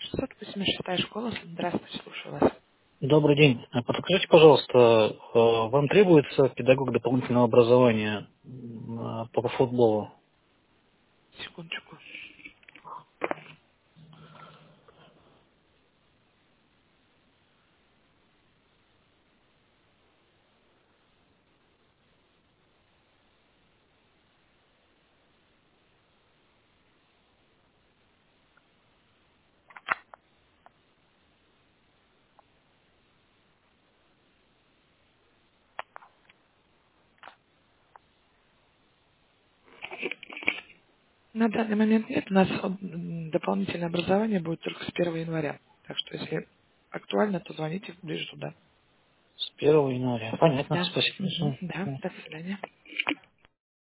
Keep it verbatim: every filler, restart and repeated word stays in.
шестьсот восемьдесят шестая школа. Здравствуйте, слушаю вас. Добрый день. А Подскажите, пожалуйста, э, вам требуется педагог дополнительного образования м, по футболу? Секундочку. На данный момент нет. У нас м, дополнительное образование будет только с первого января. Так что, если актуально, то звоните ближе туда. С первого января. Понятно, Да. спасибо. Мгм. Да. До свидания.